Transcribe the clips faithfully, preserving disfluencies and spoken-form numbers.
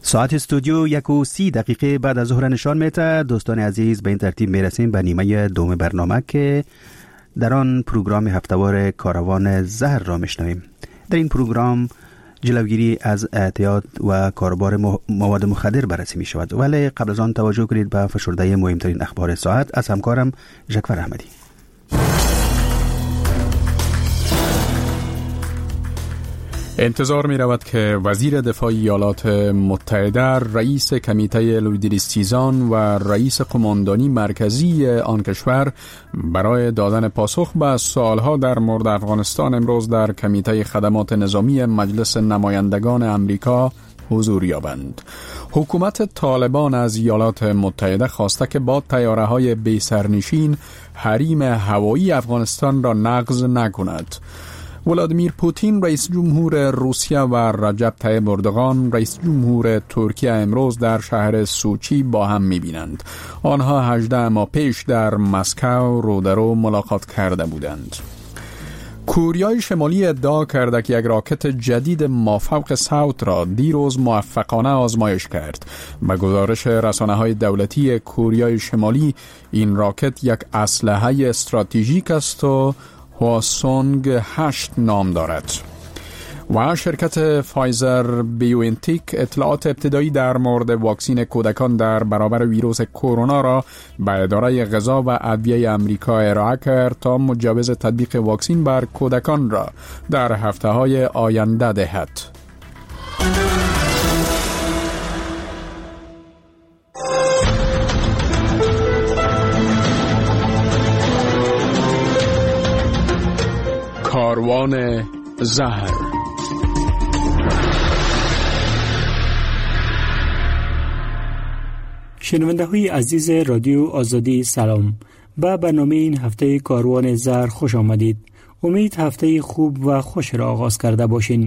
ساعت استودیو یک و سی دقیقه بعد از ظهر نشان میده. دوستان عزیز، به این ترتیب میرسیم به نیمه دوم برنامه که در آن پروگرام هفتهوار کاروان زهر را میشنویم. در این پروگرام جلوگیری از اعتیاد و کاربار مواد مخدر بررسی می شود، ولی قبل از آن توجه کنید به فشرده مهمترین اخبار ساعت از همکارم ژکفر احمدی. انتظار می رود که وزیر دفاع ایالات متحده، رئیس کمیته لویدریستیزان و رئیس قماندانی مرکزی آن کشور برای دادن پاسخ به سوالها در مورد افغانستان امروز در کمیته خدمات نظامی مجلس نمایندگان امریکا حضور یابند. حکومت طالبان از ایالات متحده خواسته که با طیاره‌های بی سرنشین حریم هوایی افغانستان را نقض نکند. ولادیمیر پوتین رئیس جمهور روسیه و رجب طیب اردوغان رئیس جمهور ترکیه امروز در شهر سوچی با هم می‌بینند. آنها هجده ماه پیش در مسکو رو در رو ملاقات کرده بودند. کوریای شمالی ادعا کرده که یک راکت جدید مافوق صوت را دیروز موفقانه آزمایش کرد. به گزارش رسانه‌های دولتی کوریای شمالی، این راکت یک اسلحه استراتژیک است و هواسونگ هشت نام دارد. و شرکت فایزر بیوانتیک اطلاعات ابتدایی در مورد واکسین کودکان در برابر ویروس کرونا را به اداره غذا و ادویه آمریکا ارائه کرد تا مجوز تطبیق واکسین بر کودکان را در هفته‌های آینده دهد. کاروان زهر. شنونده های عزیز رادیو آزادی، سلام. به برنامه این هفته کاروان زهر خوش آمدید. امید هفته خوب و خوش را آغاز کرده باشین.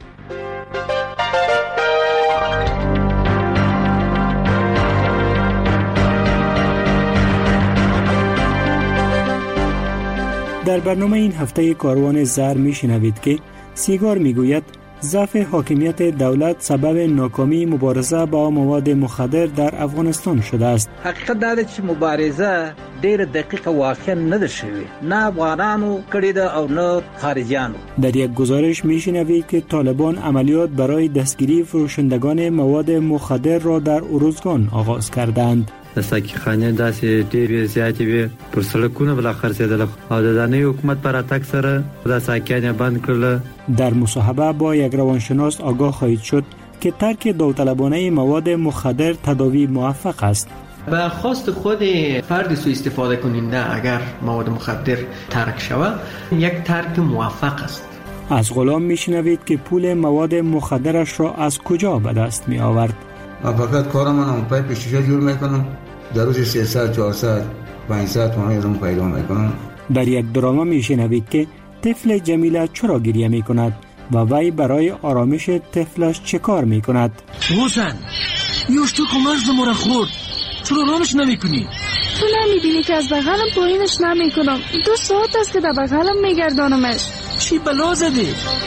در برنامه این هفته کاروان زهر می شنوید که سیگار می گوید ضعف حاکمیت دولت سبب ناکامی مبارزه با مواد مخدر در افغانستان شده است. حقیقت دا ده چې مبارزه ډېر دقیق واقعا نه ده شوې، نه افغانانو کړې ده او نه خارجیانو. در یک گزارش می شنوید که طالبان عملیات برای دستگیری فروشندگان مواد مخدر را در اروزگان آغاز کردند. د ساقي خانې داسې ډېرې زیاتې وې، پر سړکونه بلا خرڅېدله او د دانې حکومت پر اتک سره دا ساقیان بند کړل. در مصاحبه با یک روانشناس آگاه خواهید شد که ترک داوطلبانه مواد مخدر تداوی موفق است. به خواست خود فرد سوء استفاده کننده اگر مواد مخدر ترک شود، یک ترک موفق است. از غلام میشنوید که پول مواد مخدرش را از کجا به دست می آورد. من فقط کارم من پایپ شیشه جور میکنم، در روز سیصد چهارصد پانصد تومانی ازم پیدا میکنم. در یک دراما میشنوید که طفل جمیله چرا گریه میکند و وی برای آرامش طفلش چه کار میکند. حسن یوش تو کمرز مرا خورد، چرا آرامش نمیکنی؟ تو نمیبینی که از بغلم پایینش نمیکنم، دو ساعت است که در بغلم میگردانمش. چی بلا زدی؟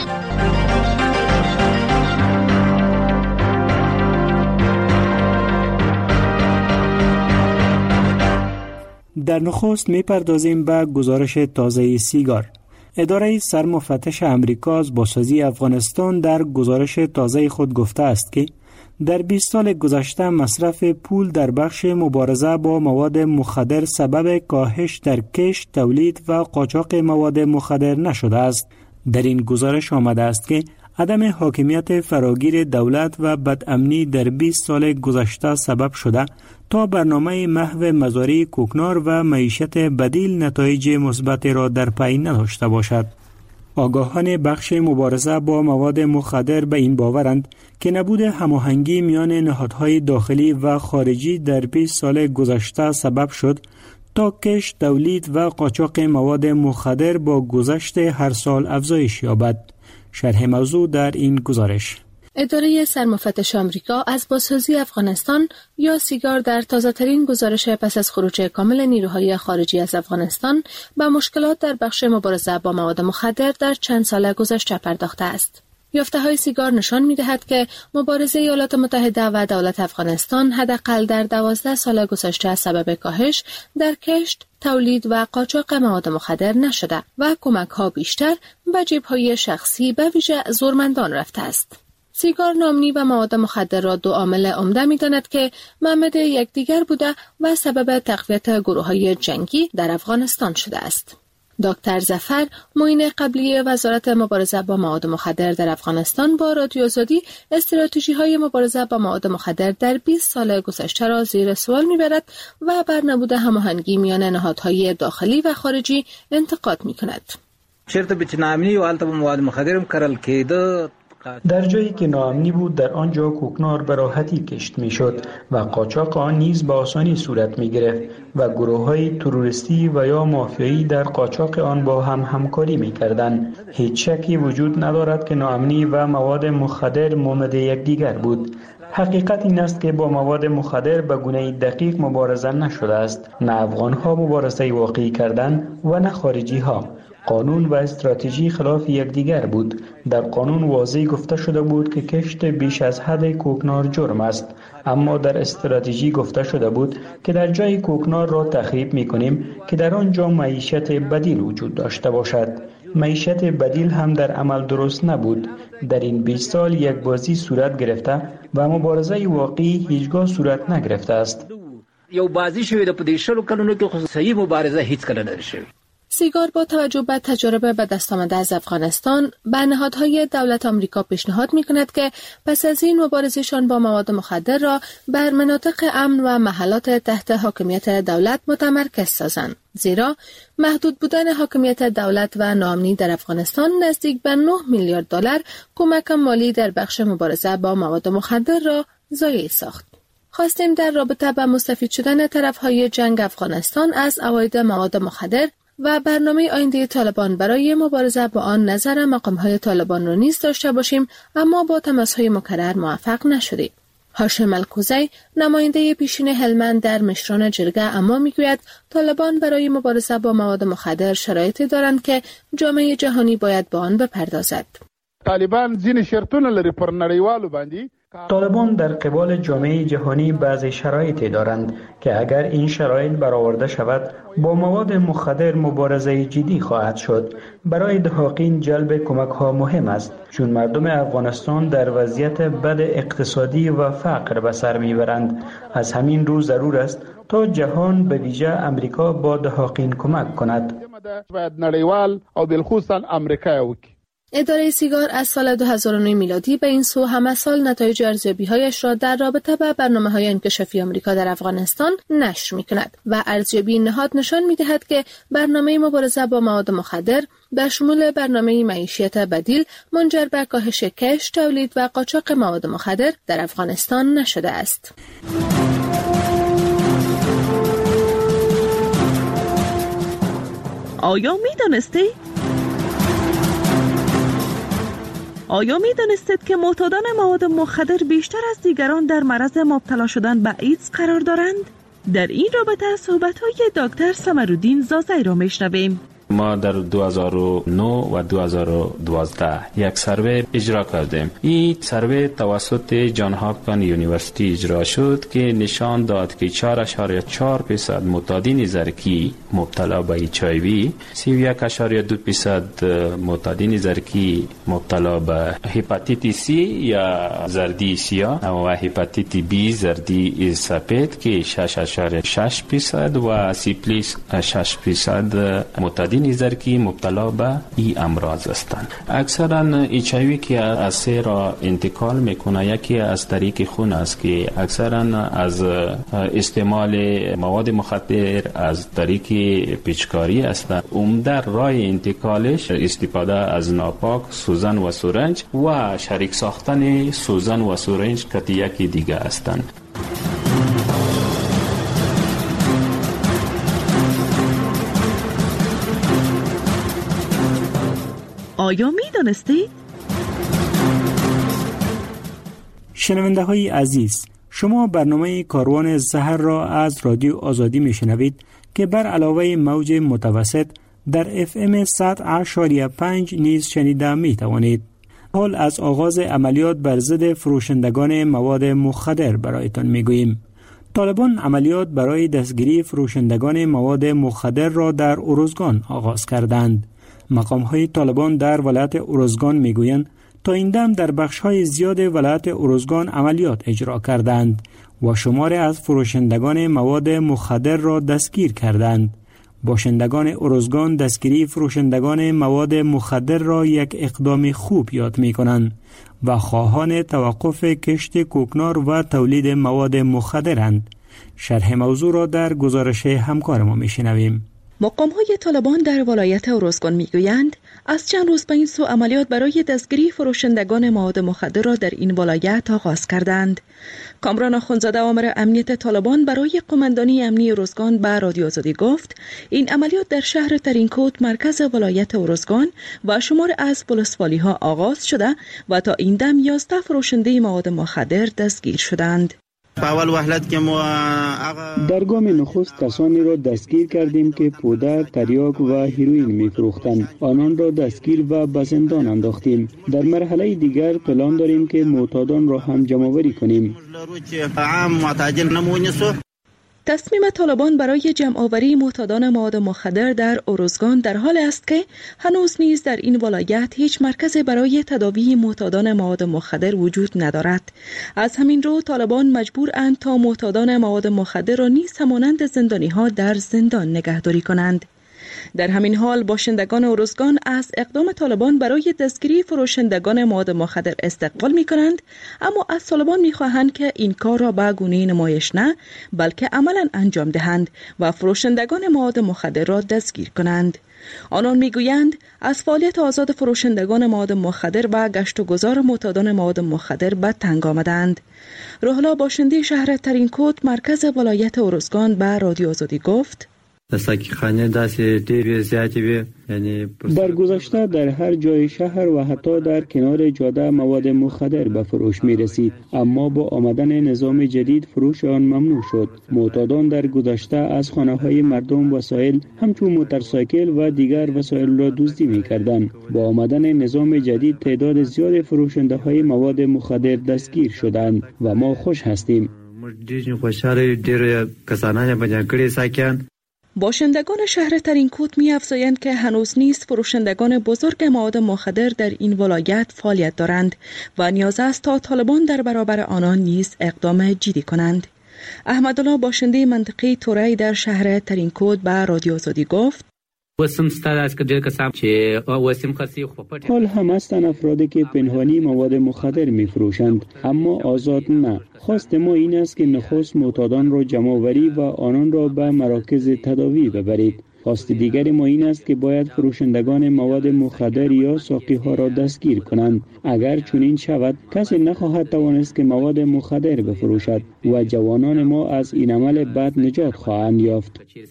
در نخست میپردازیم به گزارش تازه سیگار. اداره سرمفتش امریکا از بازسازی افغانستان در گزارش تازه خود گفته است که در بیست سال گذشته مصرف پول در بخش مبارزه با مواد مخدر سبب کاهش در کشت، تولید و قاچاق مواد مخدر نشده است. در این گزارش آمده است که عدم حاکمیت فراگیر دولت و بدامنی در بیست سال گذشته سبب شده تا برنامه محو مزارع کوکنار و معیشت بدیل نتایج مثبت را در پی نداشته باشد. آگاهان بخش مبارزه با مواد مخدر به این باورند که نبود هماهنگی میان نهادهای داخلی و خارجی در بیست سال گذشته سبب شد تا کشت، تولید و قاچاق مواد مخدر با گذشت هر سال افزایش یابد. شرح موضوع در این گزارش. اداره سرمفتش آمریکا از بازسازی افغانستان یا سیگار در تازه‌ترین گزارش پس از خروج کامل نیروهای خارجی از افغانستان به مشکلات در بخش مبارزه با مواد مخدر در چند سال گذشته پرداخته است. یافته‌های سیگار نشان می‌دهد که مبارزه ایالات متحده و دولت افغانستان حداقل در دوازده سال گذشته از سبب کاهش در کشت، تولید و قاچاق مواد مخدر نشده و کمک‌ها بیشتر به جیب‌های شخصی به ویژه زورمندان رفته است. سیگار نامنی و مواد مخدر را دو عامل عمده می‌داند که منبع یکدیگر بوده و سبب تقویت گروه‌های جنگی در افغانستان شده است. دکتر ظفر، معین قبلی وزارت مبارزه با مواد مخدر در افغانستان، با رادیو آزادی استراتژی‌های مبارزه با مواد مخدر در بیست سال گذشته را زیر سوال می‌برد و بر نبود هماهنگی میان نهادهای داخلی و خارجی انتقاد می‌کند. چرته به نامنی و البته مواد مخدر کرل کېده. در جایی که ناامنی بود در آنجا کوکنار به راحتی کشت میشد و قاچاق آن نیز به آسانی صورت می گرفت و گروه‌های تروریستی و یا مافیایی در قاچاق آن با هم همکاری می کردند. هیچ شکی وجود ندارد که ناامنی و مواد مخدر مانند یکدیگر بود. حقیقت این است که با مواد مخدر به گونه دقیق مبارزه نشده است. نه افغان‌ها مبارزه واقعی کردند و نه خارجی‌ها. قانون و استراتژی خلاف یکدیگر بود. در قانون واضح گفته شده بود که کشت بیش از حد کوکنار جرم است، اما در استراتژی گفته شده بود که در جای کوکنار را تخریب می‌کنیم که در آنجا معیشت بدیل وجود داشته باشد. معیشت بدیل هم در عمل درست نبود. در این بیست سال یک بازی صورت گرفته و مبارزه واقعی هیچگاه صورت نگرفته است. یو بازی شوی د پدې شلو کلونو کې صحیح مبارزه هیڅ کله نه شوی. سیگار با توجه به تجربه به دست آمده از افغانستان به نهادهای دولت آمریکا پیشنهاد می‌کند که پس از این مبارزهشان با مواد مخدر را بر مناطق امن و محلات تحت حاکمیت دولت متمرکز سازند، زیرا محدود بودن حاکمیت دولت و ناامنی در افغانستان نزدیک به نه میلیارد دلار کمک مالی در بخش مبارزه با مواد مخدر را ضایع ساخت. خواستیم در رابطه با مستفید شدن طرف‌های جنگ افغانستان از عواید مواد مخدر و برنامه آینده طالبان برای مبارزه با آن نظر مقام‌های طالبان را نیز داشته باشیم، اما با تماس‌های مکرر موفق نشدیم. هاشم الکوزی، نماینده پیشین هلمند در مشران جرگه اما میگوید طالبان برای مبارزه با مواد مخدر شرایطی دارند که جامعه جهانی باید با آن بپردازد. طالبان ځینې شرطونه لري پر نړیوالو باندې. طالبان در قبال جامعه جهانی بعضی شرایطی دارند که اگر این شرایط برآورده شود با مواد مخدر مبارزه جدی خواهد شد. برای دهاقین جلب کمک ها مهم است، چون مردم افغانستان در وضعیت بد اقتصادی و فقر به سر میبرند. از همین رو ضرور است تا جهان به ویژه امریکا با دهاقین کمک کند. باید نړیوال او بالخصوص امریکا وکړي. اداره سیگار از سال دو هزار و نه میلادی به این سو همه سال نتایج ارزیابی‌هایش را در رابطه با برنامه‌های انکشافی آمریکا در افغانستان نشر می‌کند و ارزیابی نهاد نشان می‌دهد که برنامه مبارزه با مواد مخدر به شمول برنامه معیشت بدیل منجر به کاهش کشت، تولید و قاچاق مواد مخدر در افغانستان نشده است. آیا می‌دانستی؟ آیا می دانستید که معتادان مواد مخدر بیشتر از دیگران در معرض مبتلا شدن به ایدز قرار دارند؟ در این رابطه صحبت‌های دکتر سمرالدین زازی را میشنویم. ما در دو هزار و نه و دو هزار و دوازده یک سروی اجرا کردیم. این سروی توسط جان هاپکینز یونیورسیتی اجرا شد که نشان داد که چهار اشاریه چهار درصد معتادین زرکی مبتلا به اچ آی وی، سی و یک اشاریه دو درصد معتادین زرکی مبتلا به هپاتیت سی یا زردی سیاه و هپاتیت بی زردی سفید که شش اشاریه شش درصد و سیفلیس شش درصد معتادین زرکی مبتلا به این امراض هستند. اکثرا اچ آی وی که از سه را انتقال میکنه، یکی از طریق خون است که اکثرا از استعمال مواد مخدر از طریق پیچکاری است. عمده راه انتقالش استفاده از ناپاک سوزن و سرنج و شریک ساختن سوزن و سرنج که یکی دیگه هستند. آیا می دانستی؟ شنونده های عزیز، شما برنامه کاروان زهر را از رادیو آزادی می شنوید که بر علاوه موج متوسط در اف ام صد و پنج نیز شنیده می توانید. حال از آغاز عملیات بر ضد فروشندگان مواد مخدر برایتان میگوییم. طالبان عملیات برای دستگیری فروشندگان مواد مخدر را در ارزگان آغاز کردند. مقام‌های طالبان در ولایت ارزگان میگویند تا این دم در بخش‌های زیاد ولایت ارزگان عملیات اجرا کردند و شماری از فروشندگان مواد مخدر را دستگیر کردند. باشندگان ارزگان دستگیری فروشندگان مواد مخدر را یک اقدام خوب یاد می کنند و خواهان توقف کشت کوکنار و تولید مواد مخدرند. شرح موضوع را در گزارش همکار ما می شنویم. مقام‌های طالبان در ولایت ارزگان می‌گویند از چند روز به این سو عملیات برای دستگیری فروشندگان مواد مخدر را در این ولایت آغاز کردند. کامران آخوندزاده آمر امنیت طالبان برای قماندانی امنی ارزگان به رادیو آزادی گفت این عملیات در شهر ترینکوت مرکز ولایت ارزگان و شمار از ولسوالی‌ها آغاز شده و تا این دم یازده فروشنده مواد مخدر دستگیر شدند. در گام نخست کسانی را دستگیر کردیم که پودر، تریاک و هیروئین می‌فروختند. آنان را دستگیر و به زندان انداختیم. در مرحله دیگر پلان داریم که معتادان را هم جمع‌آوری کنیم. تصمیم طالبان برای جمع‌آوری معتادان مواد مخدر در ارزگان در حال است که هنوز نیز در این ولایت هیچ مرکز برای تداوی معتادان مواد مخدر وجود ندارد. از همین رو طالبان مجبورند تا معتادان مواد مخدر را نیز همانند زندانی‌ها در زندان نگهداری کنند. در همین حال باشندگان ارزگان از اقدام طالبان برای دستگیری فروشندگان مواد مخدر استقبال می کنند، اما از طالبان می خواهند که این کار را به گونه نمایش نه بلکه عملا انجام دهند و فروشندگان مواد مخدر را دستگیر کنند. آنان می گویند از فعالیت آزاد فروشندگان مواد مخدر و گشت و گذار معتادان مواد مخدر به تنگ آمدند. روحلا باشنده شهر ترینکوت مرکز ولایت ارزگان به رادیو آزادی گفت در گذشته در هر جای شهر و حتی در کنار جاده مواد مخدر به فروش می رسید، اما با آمدن نظام جدید فروش آن ممنوع شد. معتادان در گذشته از خانه های مردم وسایل همچون موتورسایکل و دیگر وسایل را دزدی می کردند. با آمدن نظام جدید تعداد زیاد فروشنده های مواد مخدر دستگیر شدند و ما خوش هستیم. باشندگان شهر ترینکوت می افزایند که هنوز نیست فروشندگان بزرگ مواد مخدر در این ولایت فعالیت دارند و نیاز است تا طالبان در برابر آنان نیز اقدام جدی کنند. احمدالله باشنده منطقه توری در شهر ترینکوت به رادیو آزادی گفت حال هم هستند افرادی که پنهانی مواد مخدر می فروشند اما آزاد نه. خواست ما این است که نخست معتادان را جمع‌آوری و آنان را به مراکز تداوی ببرید. خواست دیگر ما این است که باید فروشندگان مواد مخدر یا ساقی ها را دستگیر کنند. اگر چنین شود کسی نخواهد توانست که مواد مخدر بفروشد و جوانان ما از این عمل بد نجات خواهند یافت.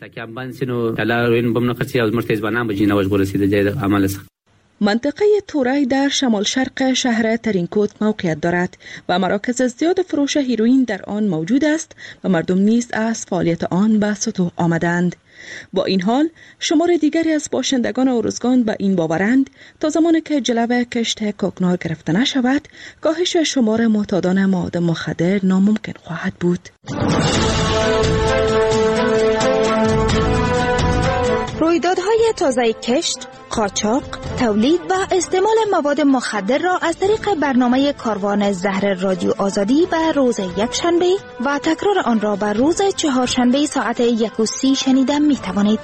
منطقه توری در شمال شرق شهر ترینکوت موقعیت دارد و مراکز زیاد فروش هیروئین در آن موجود است و مردم نیز از فعالیت آن به سطوح آمدند. با این حال شمار دیگری از باشندگان ارزگان به این باورند تا زمانی که جلو کشت کوکنار گرفته نشود کاهش شمار معتادان مواد مخدر ناممکن خواهد بود. رویدادهای تازه کشت، قاچاق، تولید و استعمال مواد مخدر را از طریق برنامه کاروان زهر رادیو آزادی به روز یکشنبه و تکرار آن را به روز چهارشنبه ساعت یک و سی شنیده می توانید.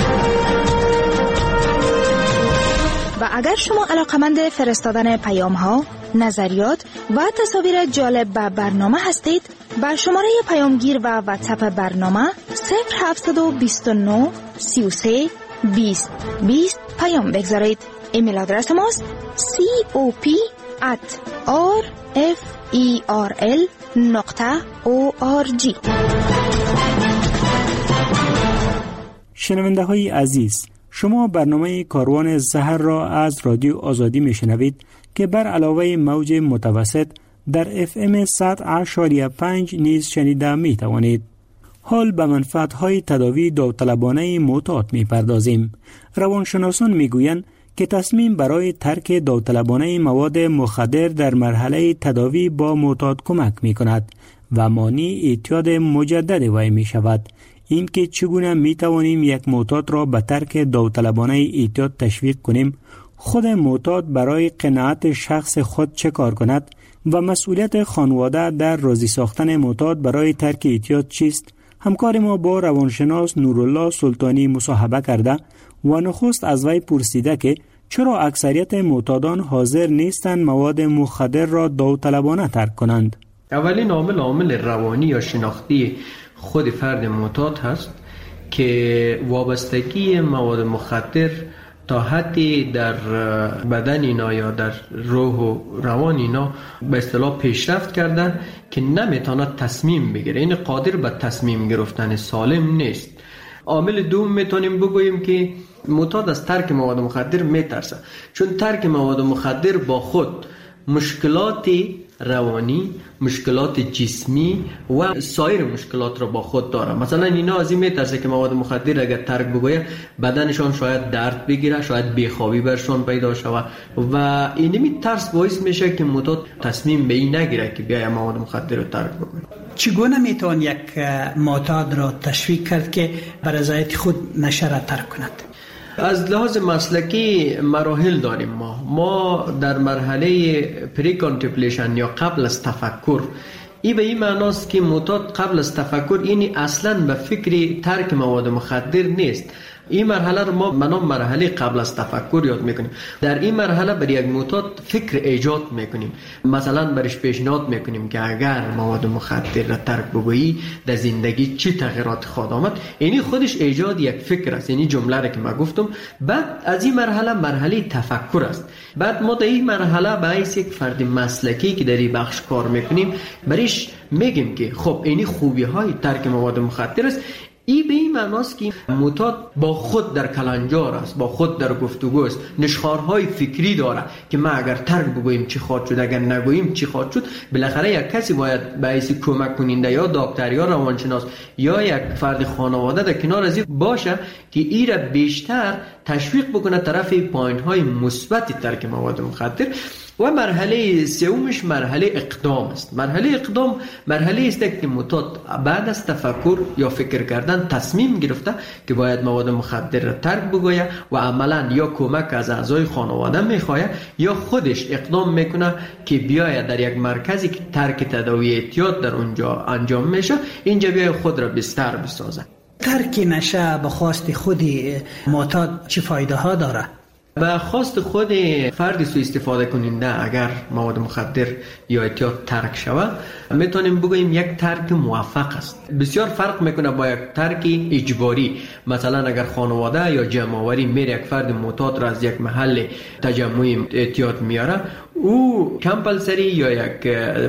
و اگر شما علاقمند فرستادن پیام ها، نظریات و تصاویر جالب به برنامه هستید، با شماره پیامگیر و واتساپ برنامه صفر هفت دو نه سی و سه بیست بیست پیام بگذارید. ایمیل آدرس ماست سی او پی ات آر اف ای آر ال نقطه او آر جی. شنونده های عزیز، شما برنامه کاروان زهر را از رادیو آزادی می شنوید که بر علاوه موج متوسط در اف ام صد اشاریه پنج نیز شنیده می توانید. حال به منفعت‌های تداوی داوطلبانه معتاد می پردازیم. روانشناسان می گویند که تصمیم برای ترک داوطلبانه مواد مخدر در مرحله تداوی با معتاد کمک می کند و مانع اعتیاد مجدد وی می شود. این که چگونه می توانیم یک معتاد را به ترک داوطلبانه اعتیاد تشویق کنیم، خود معتاد برای قناعت شخص خود چه کار کند و مسئولیت خانواده در راضی ساختن معتاد برای ترک اعتیاد چیست، همکار ما با روانشناس نورالله سلطانی مصاحبه کرده و نخست از وی پرسیده که چرا اکثریت معتادان حاضر نیستند مواد مخدر را داوطلبانه ترک کنند. اولین عامل عامل روانی یا شناختی خود فرد معتاد هست که وابستگی مواد مخدر تا حدی در بدن اینا یا در روح و روان اینا به اصطلاح پیشرفت کردن که نمیتونه تصمیم بگیره، این قادر به تصمیم گرفتن سالم نیست. عامل دوم میتونیم بگوییم که معتاد از ترک مواد مخدر میترسه، چون ترک مواد مخدر با خود مشکلات روانی، مشکلات جسمی و سایر مشکلات را با خود داره. مثلا اینا از این میترسه که مواد مخدر اگر ترک بگویه بدنشان شاید درد بگیره، شاید بیخوابی برشان پیدا شود و اینمی ترس باعث میشه که معتاد تصمیم به این نگیره که بیاید مواد مخدر رو ترک بگویه. چگونه میتوان یک معتاد را تشویق کرد که بر رضایت خود نشه را ترک کند؟ از لحاظ مسلکی مراحل داریم. ما ما در مرحله پری کانتمپلیشن یا قبل از تفکر، این به این معناست که معتاد قبل از تفکر اینی اصلا به فکر ترک مواد مخدر نیست. این مرحله رو ما منام مرحله قبل از تفکر یاد میکنیم. در این مرحله برای یک معتاد فکر ایجاد میکنیم، مثلا برش پیشنهاد میکنیم که اگر مواد مخدر را ترک بگویی در زندگی چی تغییرات خواهد آمد. یعنی خودش ایجاد یک فکر است، یعنی جمله را که ما گفتم. بعد از این مرحله مرحله تفکر است. بعد ما در این مرحله به حیث یک فرد مسلکی که در این بخش کار میکنیم برش میگیم که خب اینی خوبی های ترک مواد مخدر است. این به این معناست که معتاد با خود در کلنجار است، با خود در گفتگو است، نشخوارهای فکری داره که ما اگر ترک بگوییم چی خواهد شد، اگر نگوییم چی خواهد شد. بالاخره یک کسی باید به حیث کمک کننده یا دکتر یا روانشناس یا یک فرد خانواده در کنار از این باشه که این را بیشتر تشویق بکنه طرف پوینت های مثبت ترک مواد مخدر. و مرحله سومش مرحله اقدام است. مرحله اقدام مرحله است که معتاد بعد از تفکر یا فکر کردن تصمیم گرفته که باید مواد مخدر را ترک بگویه و عملا یا کمک از اعضای خانواده میخواه یا خودش اقدام میکنه که بیاید در یک مرکزی که ترک تداوی اعتیاد در اونجا انجام میشه، اینجا بیاید خود را بستر بسازه. ترک نشه به خواست خودی معتاد چه فایده ها داره؟ به خواست خود فرد سوء استفاده کننده اگر مواد مخدر یا اعتیاد ترک شود، میتونیم بگوییم یک ترک موفق است. بسیار فرق میکنه با یک ترک اجباری. مثلا اگر خانواده یا جمع‌آوری میره یک فرد معتاد را از یک محل تجمعی اعتیاد میاره، او کمپلسری یا یک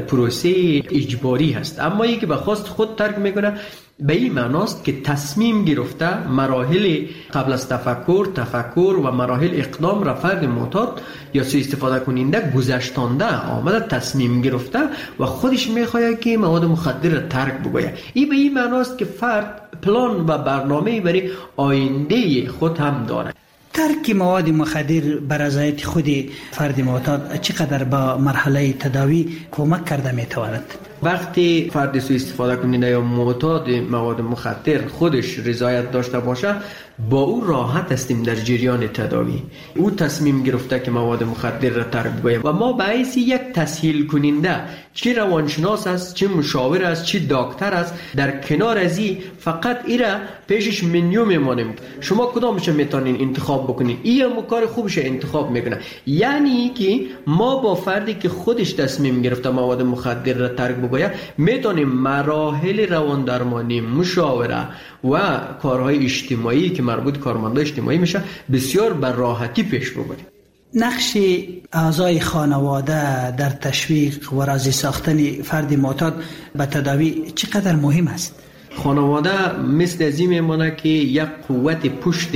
پروسه اجباری هست. اما یکی به خواست خود ترک میکنه، به این معناست که تصمیم گرفته مراحل قبل از تفکر، تفکر و مراحل اقدام را فرد معتاد یا سوء استفاده کننده گذشتانده آمده، تصمیم گرفته و خودش میخواد که مواد مخدر را ترک بگوید. این به این معناست که فرد پلان و برنامه برای آینده خود هم داره. ترک مواد مخدر بر رضایت خود فرد معتاد چقدر با مرحله تداوی کمک کرده میتواند؟ وقتی فرد سوء استفاده کننده یا معتاد مواد مخدر خودش رضایت داشته باشه، با او راحت هستیم در جریان تداوی. او تصمیم گرفته که مواد مخدر را ترک بگوید و ما به حیث یک تسهیل کننده، چه روانشناس است، چه مشاور است، چه دکتر است، در کنار از این فقط ایرا پیشش منیو میمانیم. شما کدامش میتونین انتخاب بکنین، این هم کار خوبش انتخاب میکنه. یعنی که ما با فردی که خودش تصمیم گرفته مواد مخدر را ترک بگوید میتونیم مراحل روان درمانی، مشاوره و کارهای اجتماعی که مربوط کارمندای اجتماعی میشه بسیار بر راحتی پیش ببریم. نقش اعضای خانواده در تشویق و راضی ساختن فرد معتاد به تداوی چقدر مهم است؟ خانواده مثل از این میمونه که یک قوت پشت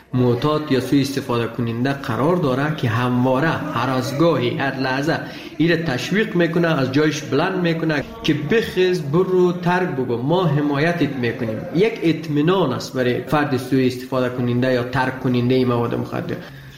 معتاد یا سوء استفاده کننده قرار داره که همواره هر از گاهی هر لحظه ایره تشویق میکنه، از جایش بلند میکنه که بخیز برو ترک بگو، ما حمایتت میکنیم. یک اطمینان است برای فرد سوء استفاده کننده یا ترک کننده مواد مخدر.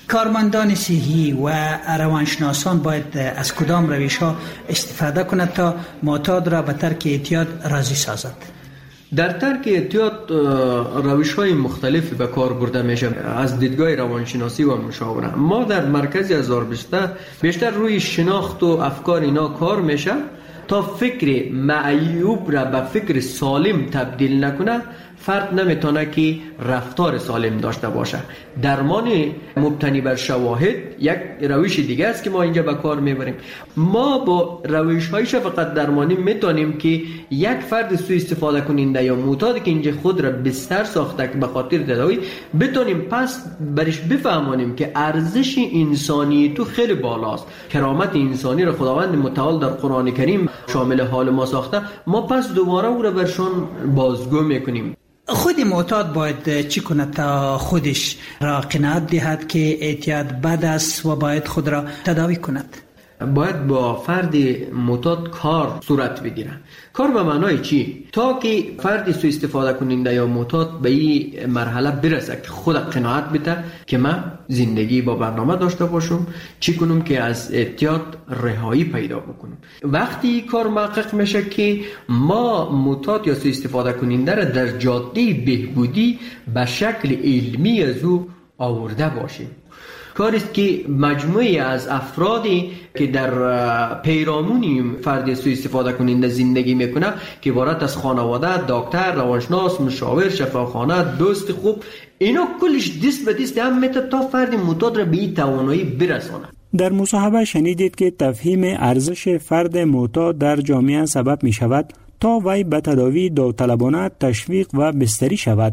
کارمندان صحی و روانشناسان باید از کدام روش ها استفاده کنند تا معتاد را به ترک اعتیاد راضی سازد؟ در ترک اعتیاد روش های مختلفی به کار برده میشه از دیدگاه روانشناسی و مشاوره. ما در مرکز هزار بیست بیشتر روی شناخت و افکار اینا کار میشه تا فکر معیوب را به فکر سالم تبدیل نکنه. فرد نمیتونه که رفتار سالم داشته باشه. درمان مبتنی بر شواهد یک روش دیگه است که ما اینجا به کار میبریم. ما با روش های فقط درمانی میتونیم که یک فرد سوء استفاده کننده یا معتاد که اینجا خود را بستر ساخته که به خاطر تداوی بتونیم پس برش بفهمانیم که ارزش انسانی تو خیلی بالاست. کرامت انسانی را خداوند متعال در قرآن کریم شامل حال ما ساخته. ما پس دوباره او را برشان بازگو میکنیم. خود معتاد باید چی کند تا خودش را قناعت دهد که اعتیاد بد است و باید خود را تداوی کند؟ باید با فرد معتاد کار صورت بگیره. کار به معنای چی؟ تا که فرد سوء استفاده کننده یا معتاد به این مرحله برسه که خود قناعت بده که من زندگی با برنامه داشته باشم، چی کنم که از اعتیاد رهایی پیدا بکنم. وقتی کار محقق میشه که ما معتاد یا سوء استفاده کننده را در جاده بهبودی به شکل علمی از او آورده باشیم. کاری است که مجموعی از افرادی که در پیرامون فرد سوء استفاده کننده زندگی میکنه که عبارت از خانواده، دکتر، روانشناس، مشاور، شفاخانه، دوست خوب، اینا کلش دست به دست هم میتونه تا فرد معتاد را به این توانایی برسانه. در مصاحبه شنیدید که تفهیم ارزش فرد معتاد در جامعه سبب می شود تا وی به تداوی داوطلبانه تشویق و بستری شود.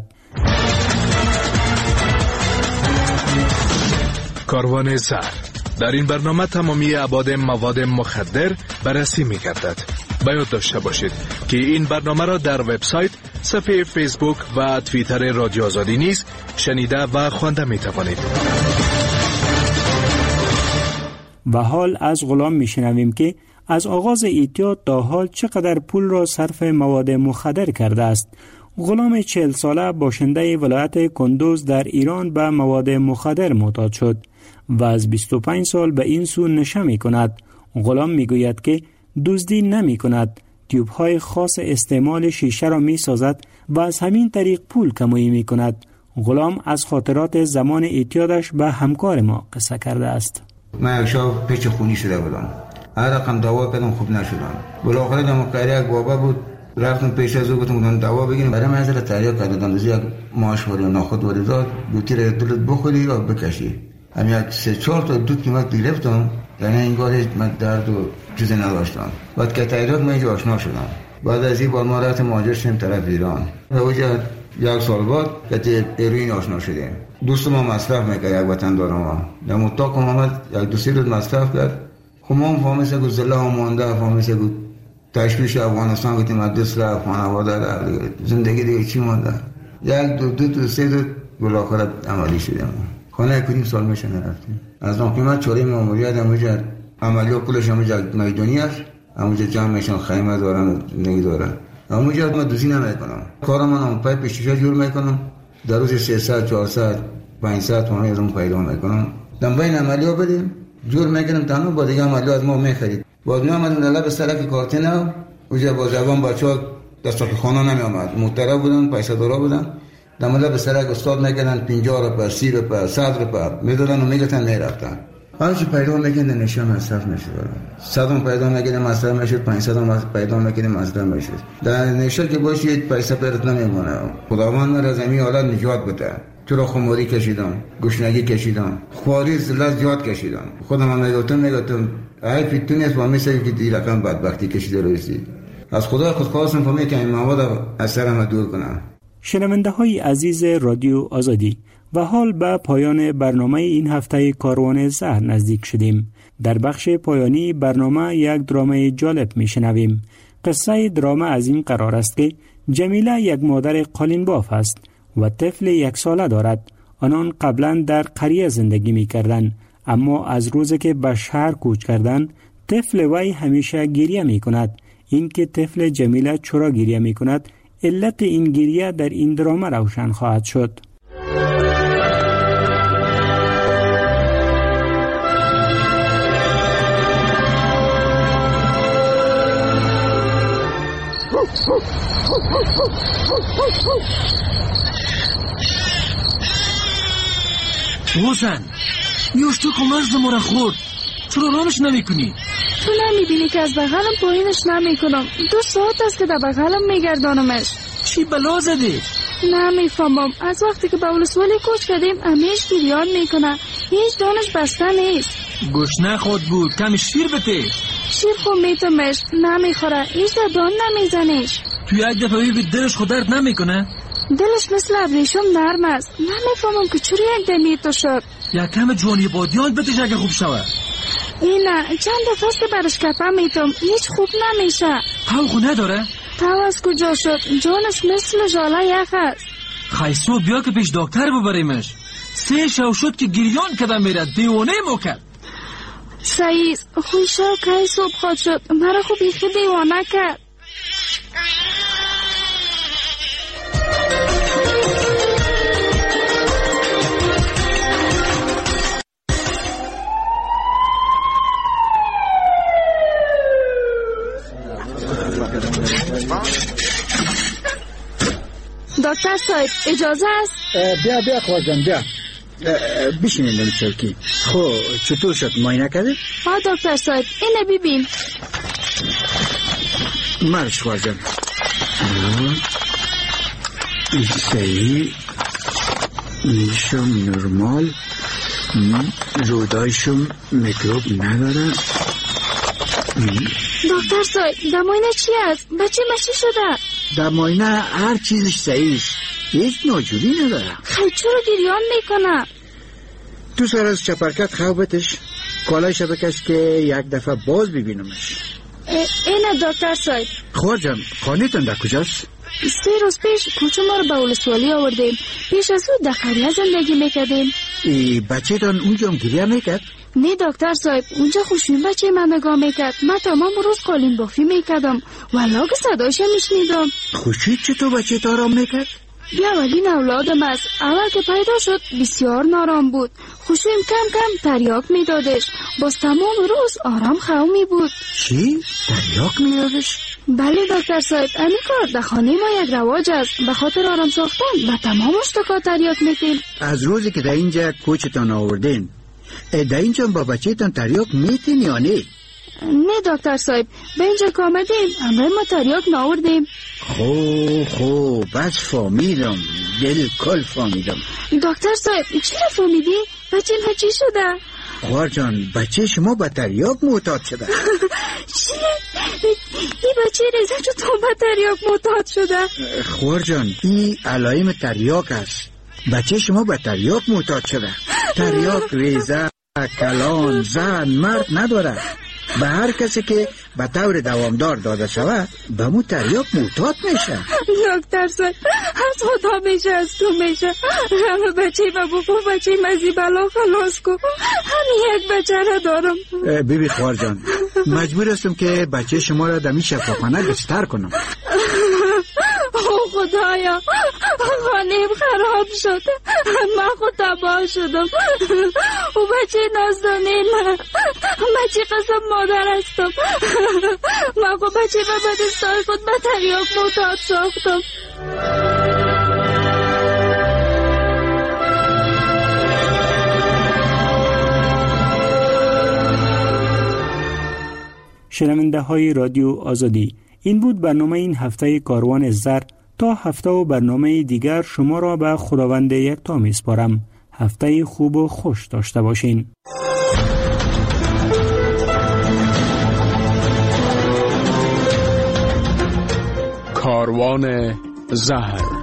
کاروان زهر. در این برنامه تمامی ابعاد مواد مخدر بررسی می گردد. باید داشته باشید که این برنامه را در وبسایت، صفحه فیسبوک و توییتر رادیو آزادی نیز شنیده و خوانده می توانید. و حال از غلام می شنویم که از آغاز اعتیاد تا حال چقدر پول را صرف مواد مخدر کرده است. غلام چهل ساله باشنده ولایت کندوز در ایران به مواد مخدر معتاد شد و از بیست و پنج سال به این سو نشه می کند. غلام می گوید که دزدی نمی کند، تیوب های خاص استعمال شیشه را می سازد و از همین طریق پول کمایی می کند. غلام از خاطرات زمان اعتیادش به همکار ما قصه کرده است. من یک شب پیچ خونی شده بودم، هر رقم دوا کردم خوب نشدم. بالاخره دموکاری یک بابا بود، رفتم پیش از او گفتم بودم دوا بگیریم. برای من ازش تریاک کردم روزی یک ماش وری ناخود وری داد، گوتی را دلت بخوری یا بکشی. هم یک سه چهار تا دو کیمک گرفتم، یعنی انگار من درد و چیزی نداشتم. بعد که تریاک من اینجا آشنا شدم. بعد از این بار ما رفتم مهاجر شدیم طرف ایران. اونجا یک سال بعد که هروئین آشنا شدیم. دوست ما مصرف میکرد، یک وطن دارم ما. در مطاق محمد یک دو سه روز مصرف کرد. خب ما هم فهمیدیم که زله هم مانده، فهمیدیم که تشویش افغانستان گفتیم دست را خانواده را زندگی دیگه چی مانده. یک دو دو دو سه دو بالاخره عملی شدیم. خانه کدیم سال میشه نرفتیم. از اون قیمت چوری ماموریت همونجا عملی پولش همونجا میدانی است. همونجا جمعشان خیمه دارن زندگی دارن. همونجا ما دوزی نمیکنم. کارم من هم پای پیشیشه جور میکنم. در روز سیصد چهارصد پانصد تومانی از اون پیدا میکنم. دم بین عملی ها بدیم جور میکنم تمام با دیگه عملی از ما میخرید. بعد می آمدم در لب سرک کارتنا اونجا با جوان بچه‌ها دستور خانه نمی آمد، محترم بودن، پیسه دارا بودن. در لب سرک استاد میکردن پنجاه روپیه، سی روپیه، صد روپیه میدادن و میگفتن میرفتن. هرچی پیدا میکردن نشان مصرف میشد. صدم پیدا میکردن مصرف میشد، پانصد هم پیدا میکردن مصرف میشد. در نشه که باشید پیسه پرت نمیمونه. خداوند مرا از این حالت نجات بده. چرا خماری کشیدم، گشنگی کشیدم، خواری زلت زیاد کشیدم. خودم هم میگفتم میگفتم ای فیتونی است با میشه که دی رقم بدبختی کشیده روزی. از خدا خود خواستم فهمی که این مواد از سرم دور کنم. شنونده های عزیز رادیو آزادی، و حال به پایان برنامه این هفته کاروان زهر نزدیک شدیم. در بخش پایانی برنامه یک درامه جالب میشنویم. قصه درامه از این قرار است که جمیله یک مادر قالین باف است و طفل یک ساله دارد. آنان قبلا در قریه زندگی می کردن، اما از روزی که به شهر کوچ کردن طفل وی همیشه گریه می کند. این که طفل جمیله چرا گریه می کند، علت این گریه در این درامه روشن خواهد شد. حسن یوشتو کمرز ما را خورد، چرا رانش نمی کنی؟ تو نمیبینی که از بغلم پایینش نمی کنم؟ دو ساعت است که در بغلم میگردانمش. چی بلا زدی؟ نمیفهمم. از وقتی که به ولسوالی کوچ کردیم همیش گریان میکنه، هیچ دانش بسته نیست. گشنه خود بود، کمی شیر بده. شیر خود میتمش نمیخوره، هیچ در دان نمیزنیش. تو یک دفعه بی دلش خود درد نمیکنه؟ دلش مثل ابریشم نرم است. نمیفهمم که چرا یک دمی تو شد. یک کم جوانی بادیان بتش اگه خوب شوه. اینه چند دفعه است که برش کپه میتم، هیچ خوب نمیشه. تاو خو نداره؟ تاو از کجا شد؟ جانش مثل ژاله یخ است. خیسو بیا که پیش دکتر ببریمش. سه شو شد که گریان کدام میره، دیوانه مو کرد. سعیز خویشو که صبح خود شد، مرا خوب بیخی دیوانه کرد. دکتر صاحب اجازه است؟ بیا بیا خواهدم بیا بشینید در چوکی. خب چطور شد؟ معاینه کرده؟ ها دکتر صاحب اینه ببین. مرش خواهدم صحیح نیشم نرمال، رودایشم میکروب نداره. دکتر صاحب در معاینه چی است؟ بچه مشی شده؟ در معاینه هر چیزش صحیح، هیچ ناجوری نداره. خیلی چرا گریان میکنه؟ تو سر از چپرکت خوابتش کالایش بکش که یک دفعه باز ببینمش. اینه دکتر صاحب. خواهر جان خانه‌تان در کجاست؟ سه روز پیش کوچه ما رو به ولسوالی آوردیم. پیش از او در قریه زندگی میکردیم. ای بچه تان اونجا هم گریه میکرد؟ نه دکتر صاحب اونجا خوشبین بچه من نگاه میکرد. من تمام روز قالین بافی میکردم والا که صدایش میشنیدم. خوشید چطور بچه تا آرام میکرد؟ اولین اولادم است. اول که پیدا شد بسیار نارام بود. خوشیم کم کم تریاک میدادش. باز تمام روز آرام خومی بود. چی؟ تریاک میدادش؟ بله دکتر صاحب امی کار در خانه ما یک رواج است. به خاطر آرام ساختن و تمام اشتکا تریاک میتیم. از روزی که در اینجا کوچتان آوردین در اینجا با بچه تان تریاک میتین یا نه؟ نه دکتر صاحب به اینجا که آمدیم همراه ما تریاک ناوردیم. خو خو بس فهمیدم، دل کل فهمیدم. دکتر صاحب چرا فهمیدی؟ بچه ما چی شده؟ خوار جان بچه شما به تریاک معتاد شده. چی؟ این بچه ریزه چطور به تریاک معتاد شده؟ خوار جان این علائم تریاک است. بچه شما به تریاک معتاد شده. تریاک ریزه کلان زن مرد نداره. به هر کسی که به طور دوامدار داده شود به مو تریاک معتاد میشه. دکتر صاحب از خدا میشه از تو میشه. همه بچه بابو بچه مزی بلا خلاص کن. همین یک بچه را دارم. بیبی خوار جان مجبور هستم که بچه شما را دمی شفاخانه بستر کنم. او خدایا خانه‌ام خراب شد، من خود تباه شدم. او بچه نازدانه من، بچه قسم مادر هستم. من خود بچه به بدستای خود به تریاک معتاد ساختم. شنونده های رادیو آزادی، این بود برنامه این هفته کاروان زر. تا هفته و برنامه دیگر شما را به خداوند یکتا میسپارم. هفته خوب و خوش داشته باشین. کاروان زهر